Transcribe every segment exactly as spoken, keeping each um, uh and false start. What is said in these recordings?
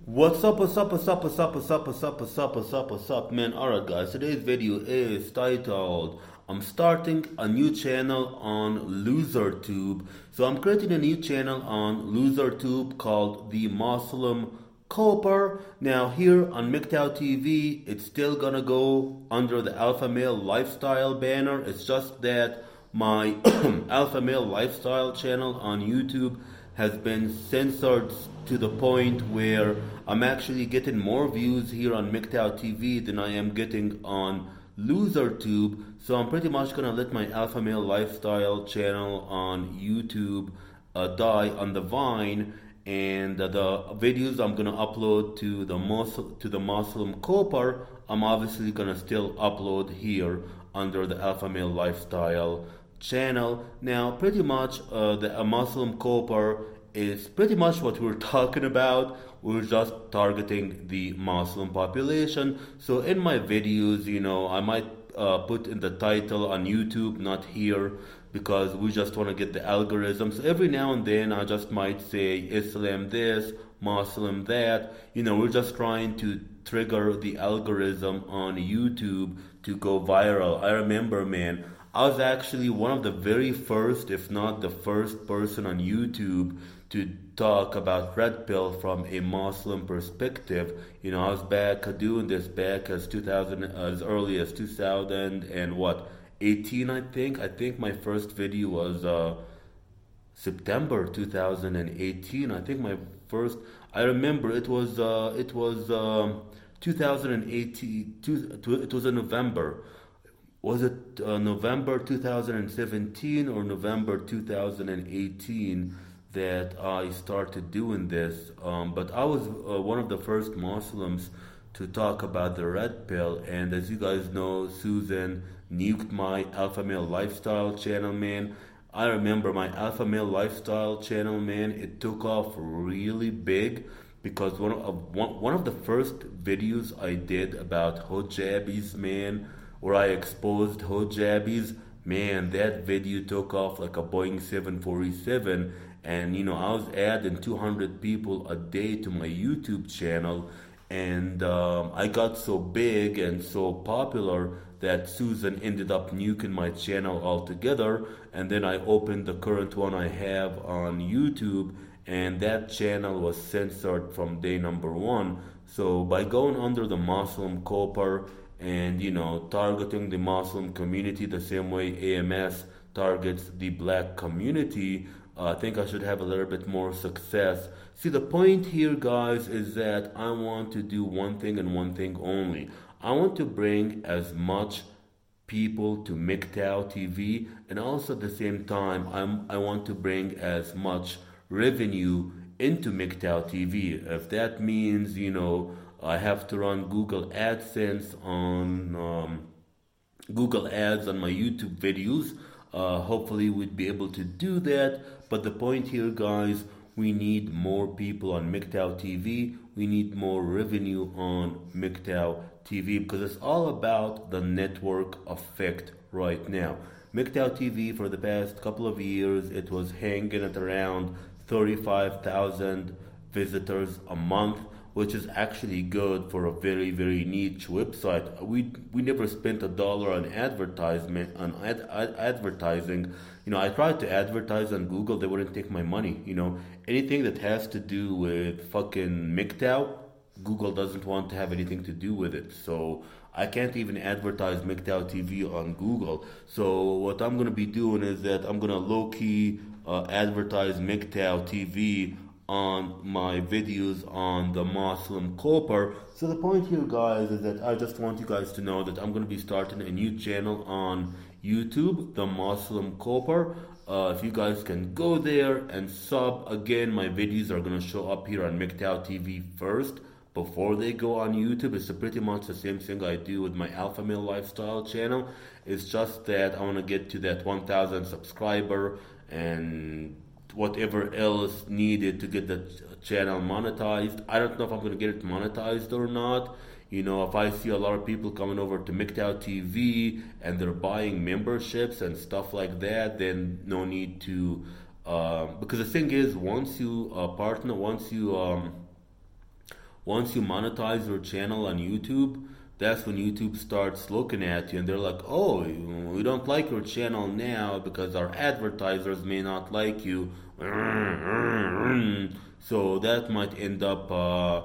What's up, what's up, what's up, what's up, what's up, what's up, what's up, what's up, what's up, man? Alright, guys, today's video is titled I'm starting a new channel on LoserTube. So I'm creating a new channel on LoserTube called The Muslim Cooper. Now, here on M G T O W T V, it's still gonna go under the Alpha Male Lifestyle banner. It's just that my Alpha Male Lifestyle channel on YouTube has been censored to the point where I'm actually getting more views here on M G T O W T V than I am getting on LoserTube. So I'm pretty much gonna let my Alpha Male Lifestyle channel on YouTube uh, die on the vine, and uh, the videos I'm gonna upload to the Muslim to the Muslim Cooper, I'm obviously gonna still upload here under the Alpha Male Lifestyle channel. Now, pretty much uh, the a Muslim Cooper is pretty much what we're talking about. We're just targeting the Muslim population. So in my videos, you know, I might uh, put in the title on YouTube, not here, because we just want to get the algorithm. So every now and then I just might say Islam this, Muslim that. You know, we're just trying to trigger the algorithm on YouTube to go viral. I remember, man, I was actually one of the very first, if not the first person on YouTube to talk about red pill from a Muslim perspective. You know, I was back doing this back as two thousand, as early as two thousand and what, eighteen, I think. I think my first video was uh, September two thousand eighteen. I think my first, I remember it was uh, it was um, two thousand eighteen. Two, it was in November. Was it uh, November two thousand seventeen or November two thousand eighteen that I started doing this? Um, but I was uh, one of the first Muslims to talk about the red pill. And as you guys know, Susan nuked my Alpha Male Lifestyle channel, man. I remember my Alpha Male Lifestyle channel, man, it took off really big because one of, one, one of the first videos I did about hijabis, man, where I exposed hijabis, man, that video took off like a Boeing seven forty-seven. And, you know, I was adding two hundred people a day to my YouTube channel. And um, I got so big and so popular that Susan ended up nuking my channel altogether. And then I opened the current one I have on YouTube, and that channel was censored from day number one. So by going under the Muslim Cooper and, you know, targeting the Muslim community the same way A M S targets the black community, uh, I think I should have a little bit more success. See, the point here, guys, is that I want to do one thing and one thing only. I want to bring as much people to M G T O W T V, and also at the same time, I'm, I want to bring as much revenue into M G T O W T V. If that means, you know, I have to run Google AdSense on um, Google Ads on my YouTube videos, uh, hopefully we'd be able to do that. But the point here, guys, we need more people on M G T O W T V. We need more revenue on M G T O W T V because it's all about the network effect right now. M G T O W T V for the past couple of years, it was hanging at around thirty-five thousand visitors a month, which is actually good for a very, very niche website. We we never spent a dollar on advertisement on ad, ad, advertising. You know, I tried to advertise on Google, they wouldn't take my money. You know, anything that has to do with fucking M G T O W, Google doesn't want to have anything to do with it. So I can't even advertise M G T O W T V on Google. So what I'm gonna be doing is that I'm gonna low key uh, advertise M G T O W T V on my videos on the Muslim Cooper. So the point here, guys, is that I just want you guys to know that I'm going to be starting a new channel on YouTube, the Muslim Cooper. Uh, if you guys can go there and sub, again, my videos are going to show up here on M G T O W T V first before they go on YouTube. It's pretty much the same thing I do with my Alpha Male Lifestyle channel. It's just that I want to get to that one thousand subscriber and whatever else needed to get the channel monetized. I don't know if I'm going to get it monetized or not. You know, if I see a lot of people coming over to M G T O W T V and they're buying memberships and stuff like that, then no need to, uh, because the thing is, once you uh, partner, once you um, Once you monetize your channel on YouTube, that's when YouTube starts looking at you and they're like, oh, we don't like your channel now because our advertisers may not like you. So that might end up uh,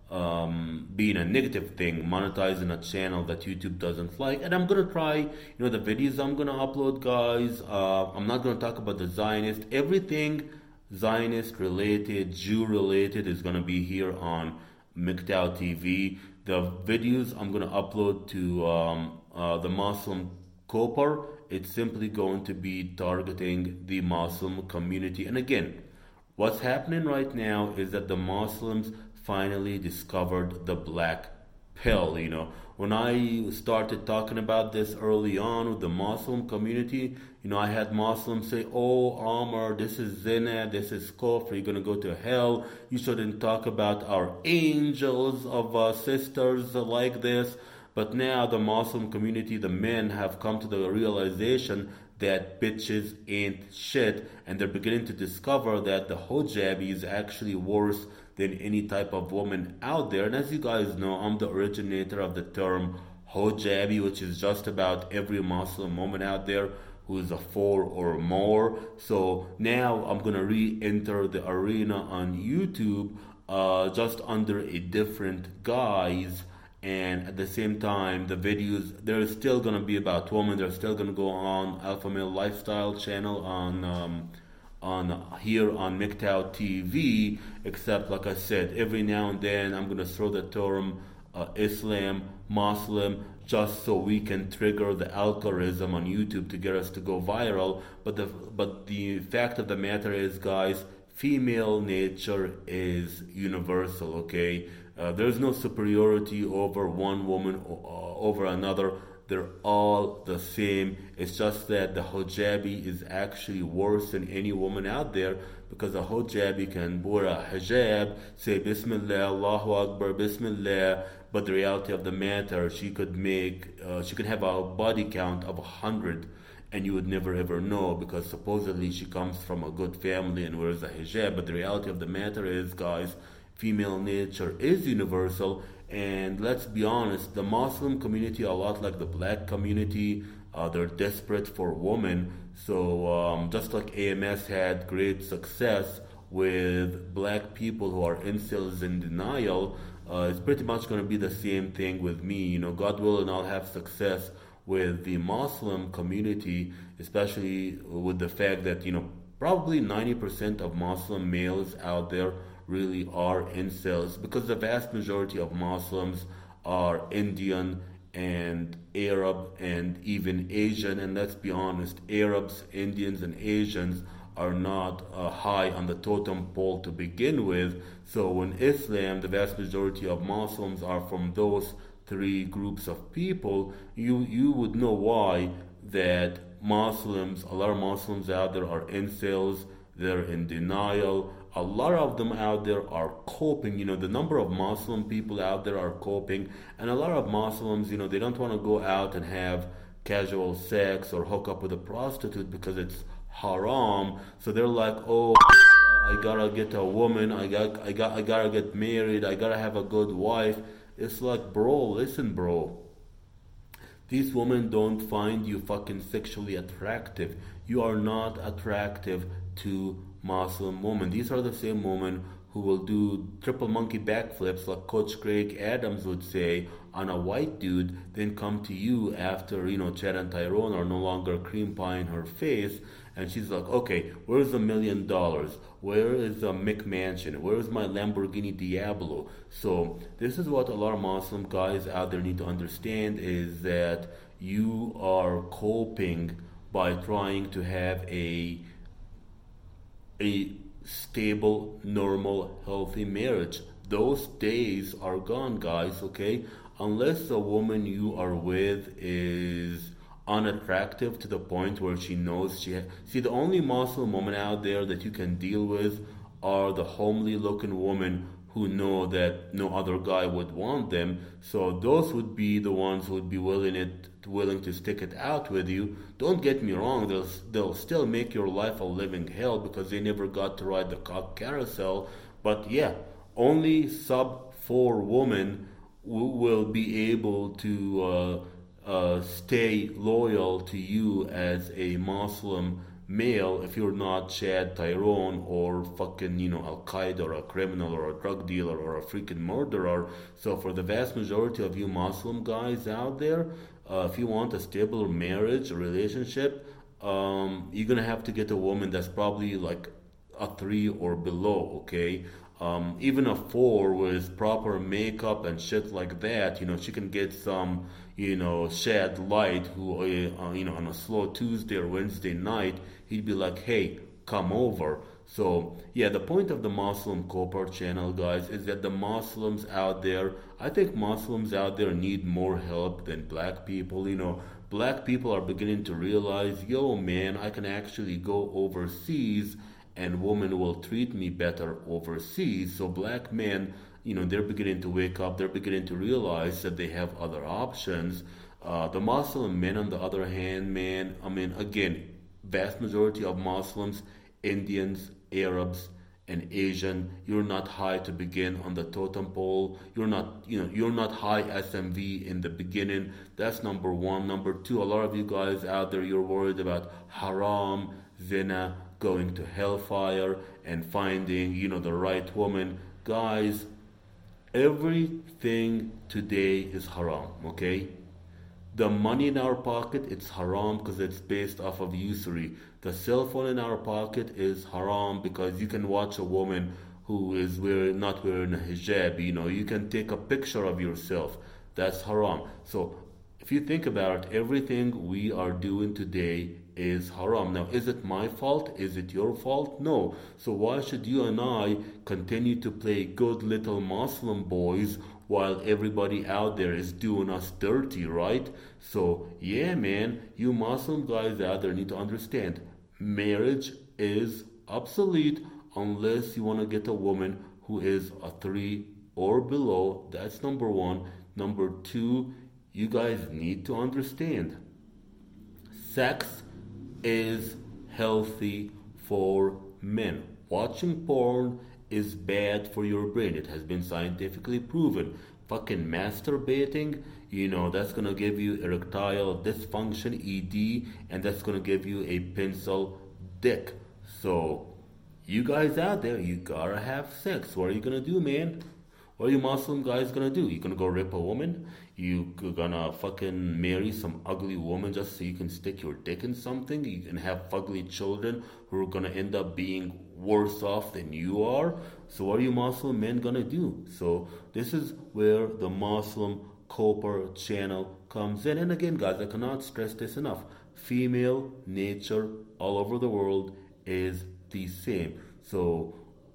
um, being a negative thing, monetizing a channel that YouTube doesn't like. And I'm gonna try, you know, the videos I'm gonna upload, guys. Uh, I'm not gonna talk about the Zionist. Everything Zionist related, Jew related is gonna be here on M G T O W T V. The videos I'm gonna upload to um, uh, the Muslim Copper, it's simply going to be targeting the Muslim community. And again, what's happening right now is that the Muslims finally discovered the black pill. You know, when I started talking about this early on with the Muslim community, you know, I had Muslims say, oh, Omar, this is zina, this is kufr, you're going to go to hell. You shouldn't talk about our angels of uh, sisters like this. But now the Muslim community, the men have come to the realization that bitches ain't shit, and they're beginning to discover that the hijabi is actually worse than any type of woman out there. And as you guys know, I'm the originator of the term hijabi, which is just about every Muslim woman out there who is a four or more. So now I'm gonna re-enter the arena on YouTube, uh, just under a different guise. And at the same time, the videos, they're still going to be about women. They're still going to go on Alpha Male Lifestyle channel on um, on here on M G T O W T V. Except, like I said, every now and then I'm going to throw the term uh, Islam, Muslim, just so we can trigger the algorithm on YouTube to get us to go viral. But the but the fact of the matter is, guys, female nature is universal, okay? Uh, there's no superiority over one woman or, uh, over another. They're all the same. It's just that the hijabi is actually worse than any woman out there, because a hijabi can wear a hijab, say Bismillah, Allahu Akbar, Bismillah, but the reality of the matter, she could make, uh, she could have a body count of a hundred, and you would never ever know, because supposedly she comes from a good family and wears a hijab. But the reality of the matter is, guys, female nature is universal. And let's be honest, the Muslim community, a lot like the black community, uh, they're desperate for women. So um, just like A M S had great success with black people who are incels in denial, uh, it's pretty much going to be the same thing with me. You know, God willing, I'll have success with the Muslim community, especially with the fact that, you know, probably ninety percent of Muslim males out there really are incels, because the vast majority of Muslims are Indian and Arab and even Asian. And let's be honest, Arabs, Indians, and Asians are not uh, high on the totem pole to begin with. So in Islam, the vast majority of Muslims are from those three groups of people. You you would know why that Muslims, a lot of Muslims out there are incels. They're in denial. A lot of them out there are coping. You know, the number of Muslim people out there are coping, and a lot of Muslims, you know, they don't want to go out and have casual sex or hook up with a prostitute because it's haram. So they're like, oh, I gotta get a woman. I got, I got, I gotta get married. I gotta have a good wife. It's like, bro, listen, bro. These women don't find you fucking sexually attractive. You are not attractive to Muslim women. These are the same women who will do triple monkey backflips, like Coach Greg Adams would say, on a white dude, then come to you after, you know, Chad and Tyrone are no longer cream pie in her face, and she's like, okay, where's a million dollars? Where is a McMansion? Where's my Lamborghini Diablo? So this is what a lot of Muslim guys out there need to understand, is that you are coping by trying to have a a stable, normal, healthy marriage. Those days are gone, guys, okay? Unless the woman you are with is unattractive to the point where she knows she... Ha- See, the only Muslim woman out there that you can deal with are the homely looking women who know that no other guy would want them. So those would be the ones who would be willing it willing to stick it out with you. Don't get me wrong, they'll they'll still make your life a living hell because they never got to ride the cock carousel. But yeah, only sub four women w- will be able to uh, uh, stay loyal to you as a Muslim male if you're not Chad Tyrone or fucking, you know, Al Qaeda or a criminal or a drug dealer or a freaking murderer. So for the vast majority of you Muslim guys out there, uh, if you want a stable marriage, a relationship, um, you're gonna have to get a woman that's probably like a three or below, okay? Um, even a four with proper makeup and shit like that, you know, she can get some, you know, Shad Light who, uh, you know, on a slow Tuesday or Wednesday night, he'd be like, hey, come over. So, yeah, the point of the Muslim Copper channel, guys, is that the Muslims out there, I think Muslims out there need more help than black people. You know, black people are beginning to realize, yo, man, I can actually go overseas and women will treat me better overseas. So black men, you know, they're beginning to wake up. They're beginning to realize that they have other options. Uh, the Muslim men, on the other hand, man, I mean, again, vast majority of Muslims, Indians, Arabs, and Asian, you're not high to begin on the totem pole. You're not, you know, you're not high S M V in the beginning. That's number one. Number two, a lot of you guys out there, you're worried about haram, zina, going to hellfire, and finding, you know, the right woman. Guys, everything today is haram, okay? The money in our pocket, it's haram because it's based off of usury. The cell phone in our pocket is haram because you can watch a woman who is wearing, not wearing a hijab, you know, you can take a picture of yourself. That's haram. So if you think about it, everything we are doing today is haram. Now, is it my fault? Is it your fault? No. So why should you and I continue to play good little Muslim boys while everybody out there is doing us dirty, right? So, yeah, man, you Muslim guys out there need to understand, marriage is obsolete unless you want to get a woman who is a three or below. That's number one. Number two, you guys need to understand, sex is healthy for men. Watching porn is bad for your brain. It has been scientifically proven. Fucking masturbating, you know, that's gonna give you erectile dysfunction, E D, and that's gonna give you a pencil dick. So, you guys out there, you gotta have sex. What are you gonna do, man? What are you Muslim guys gonna do? You gonna go rape a woman? You gonna fucking marry some ugly woman just so you can stick your dick in something? You can have ugly children who are gonna end up being worse off than you are? So what are you Muslim men gonna do? So this is where the Muslim Copper channel comes in. And again, guys, I cannot stress this enough. Female nature all over the world is the same. So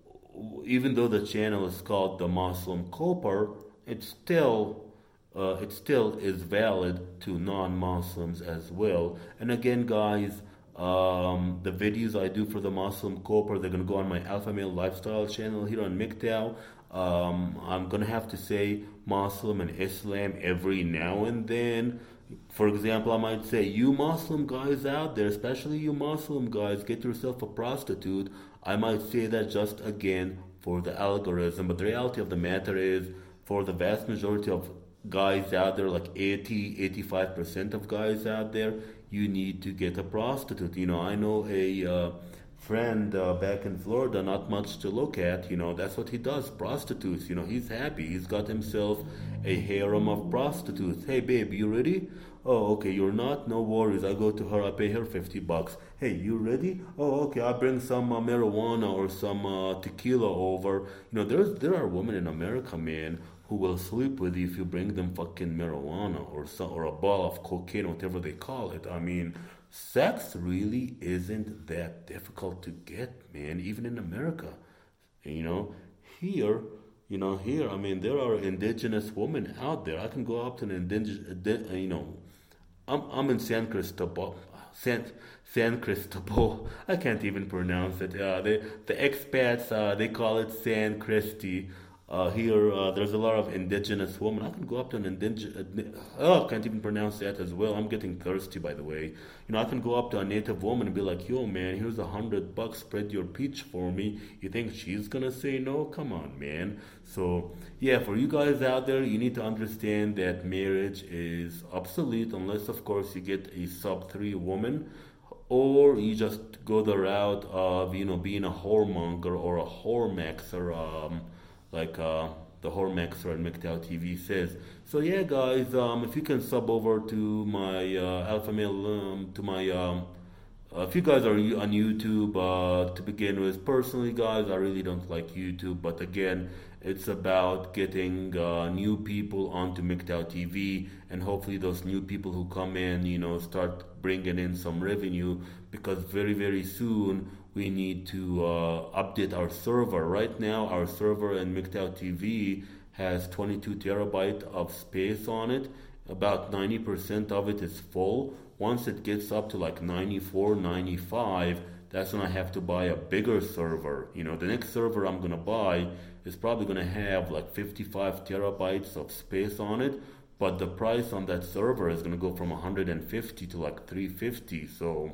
even though the channel is called the Muslim Copper, it's still uh, it still is valid to non-Muslims as well. And again, guys, um, the videos I do for the Muslim Copper, they're gonna go on my Alpha Male Lifestyle channel here on M G T O W. Um, I'm gonna have to say Muslim and Islam every now and then. For example, I might say, you Muslim guys out there, especially you Muslim guys, get yourself a prostitute. I might say that just again for the algorithm, but the reality of the matter is, for the vast majority of guys out there, like eighty, eighty-five percent of guys out there, you need to get a prostitute. You know, I know a uh, friend uh, back in Florida, not much to look at, you know, that's what he does, prostitutes. You know, he's happy. He's got himself a harem of prostitutes. Hey, babe, you ready? Oh, okay, you're not? No worries. I go to her, I pay her fifty bucks. Hey, you ready? Oh, okay, I'll bring some uh, marijuana or some uh, tequila over. You know, there's there are women in America, man, who will sleep with you if you bring them fucking marijuana or some, or a ball of cocaine, whatever they call it. I mean, sex really isn't that difficult to get, man, even in America. You know, here, you know, here, I mean, there are indigenous women out there. I can go up to an indigenous, you know, I'm, I'm in San Cristobal, San, San Cristobal, I can't even pronounce it. Uh, they, the expats, uh, they call it San Cristi. Uh, here, uh, there's a lot of indigenous women. I can go up to an indigenous, oh, I can't even pronounce that as well. I'm getting thirsty, by the way. You know, I can go up to a native woman and be like, yo, man, here's a hundred bucks, spread your peach for me. You think she's gonna say no? Come on, man. So, yeah, for you guys out there, you need to understand that marriage is obsolete unless, of course, you get a sub three woman, or you just go the route of, you know, being a whoremonger or a whoremaxer, um, like uh, the whoremaxer and MGTOW T V says. So yeah, guys, um, if you can sub over to my uh, alpha male, um, to my um, uh, if you guys are on YouTube, uh, to begin with, personally, guys, I really don't like YouTube. But again, it's about getting uh, new people onto MGTOW T V, and hopefully those new people who come in, you know, start bringing in some revenue, because very, very soon we need to uh, update our server. Right now, our server in MGTOW T V has twenty-two terabyte of space on it. About ninety percent of it is full. Once it gets up to like ninety-four, ninety-five, that's when I have to buy a bigger server. You know, the next server I'm gonna buy is probably gonna have like fifty-five terabytes of space on it, but the price on that server is gonna go from one hundred fifty to like three hundred fifty. So,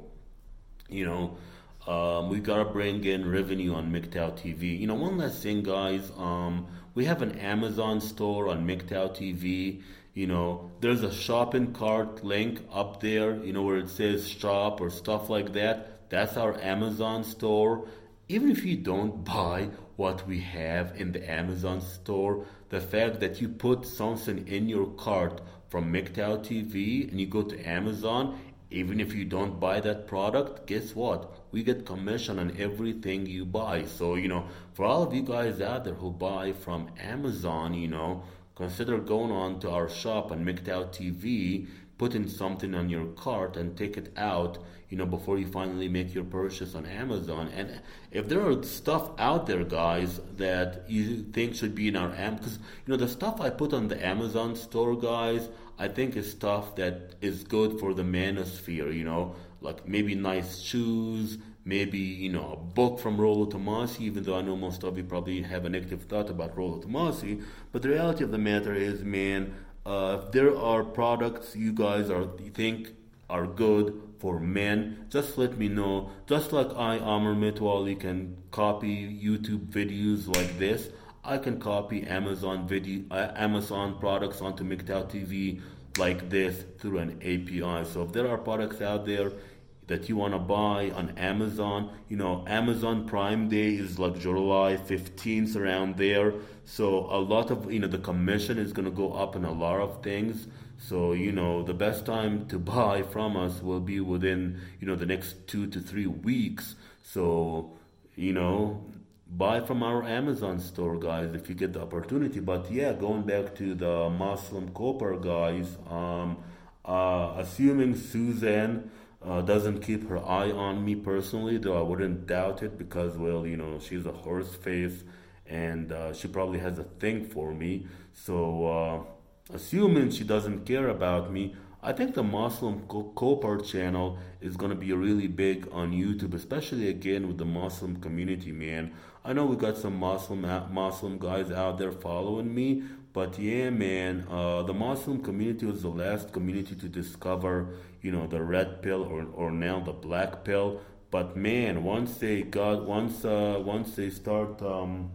you know, um, we gotta bring in revenue on MGTOW T V. You know, one last thing, guys. Um, we have an Amazon store on MGTOW T V. You know, there's a shopping cart link up there, you know, where it says shop or stuff like that. That's our Amazon store. Even if you don't buy what we have in the Amazon store, the fact that you put something in your cart from MGTOW T V and you go to Amazon, even if you don't buy that product, guess what? We get commission on everything you buy. So, you know, for all of you guys out there who buy from Amazon, you know, consider going on to our shop on MGTOW T V, putting something on your cart and take it out, you know, before you finally make your purchase on Amazon. And if there are stuff out there, guys, that you think should be in our Am, because, you know, the stuff I put on the Amazon store, guys, I think is stuff that is good for the manosphere, you know, like maybe nice shoes, maybe, you know, a book from Rollo Tomassi, even though I know most of you probably have a negative thought about Rollo Tomassi. But the reality of the matter is, man, uh, if there are products you guys are you think are good for men, just let me know. Just like I, Amr Mitwali, can copy YouTube videos like this, I can copy Amazon video, uh, Amazon products onto MGTOW T V like this through an A P I. So if there are products out there that you want to buy on Amazon, you know, Amazon Prime Day is like July fifteenth, around there. So a lot of, you know, the commission is going to go up in a lot of things. So, you know, the best time to buy from us will be within, you know, the next two to three weeks. So, you know, buy from our Amazon store, guys, if you get the opportunity. But yeah, going back to the Muslim Cooper, guys, um, uh, assuming Suzanne uh, doesn't keep her eye on me personally, though I wouldn't doubt it, because, well, you know, she's a horse face, and uh, she probably has a thing for me. So, uh, assuming she doesn't care about me, I think the Muslim Cooper channel is going to be really big on YouTube, especially again with the Muslim community, man. I know we got some Muslim Muslim guys out there following me, but yeah, man, uh, the Muslim community was the last community to discover, you know, the red pill, or, or now the black pill. But man, once they got, once, uh, once they start, um,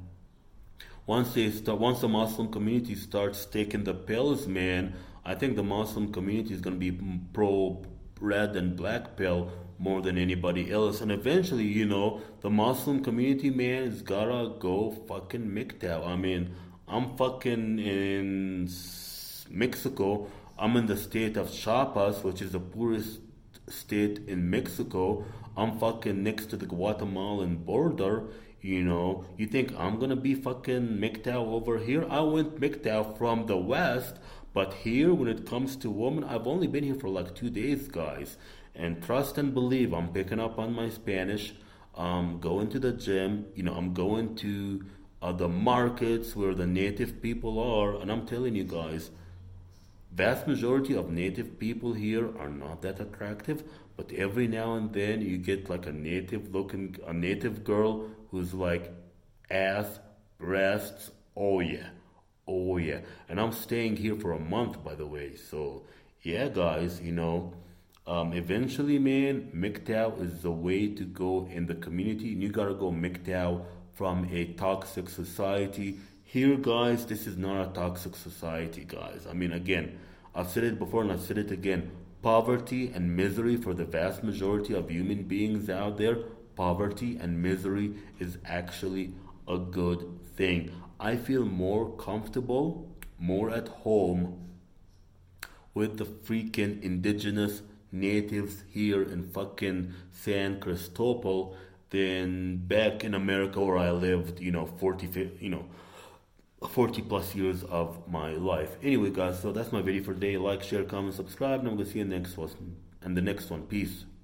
once they start, once the Muslim community starts taking the pills, man, I think the Muslim community is going to be pro red and black pill more than anybody else. And eventually, you know, the Muslim community, man, is gotta go fucking MGTOW. I mean, I'm fucking in Mexico. I'm in the state of Chiapas, which is the poorest state in Mexico. I'm fucking next to the Guatemalan border. You know, you think I'm gonna be fucking MGTOW over here? I went MGTOW from the West, but here, when it comes to women, I've only been here for like two days, guys. And trust and believe, I'm picking up on my Spanish. I'm going to the gym. You know, I'm going to uh, the markets where the native people are. And I'm telling you guys, vast majority of native people here are not that attractive. But every now and then, you get like a native looking, a native girl who's like ass, breasts, Oh yeah. Oh yeah. And I'm staying here for a month, by the way. So yeah, guys, you know, um, eventually, man, M G T O W is the way to go in the community. And you gotta go M G T O W from a toxic society. Here, guys, this is not a toxic society, guys. I mean, again, I've said it before and I've said it again. Poverty and misery for the vast majority of human beings out there, poverty and misery is actually a good thing. I feel more comfortable, more at home with the freaking indigenous natives here in fucking San Cristobal than back in America where I lived, you know, forty, you know, forty plus years of my life. Anyway, guys, so that's my video for today. Like, share, comment, subscribe, and I'm gonna see you in the next one. And the next one. Peace.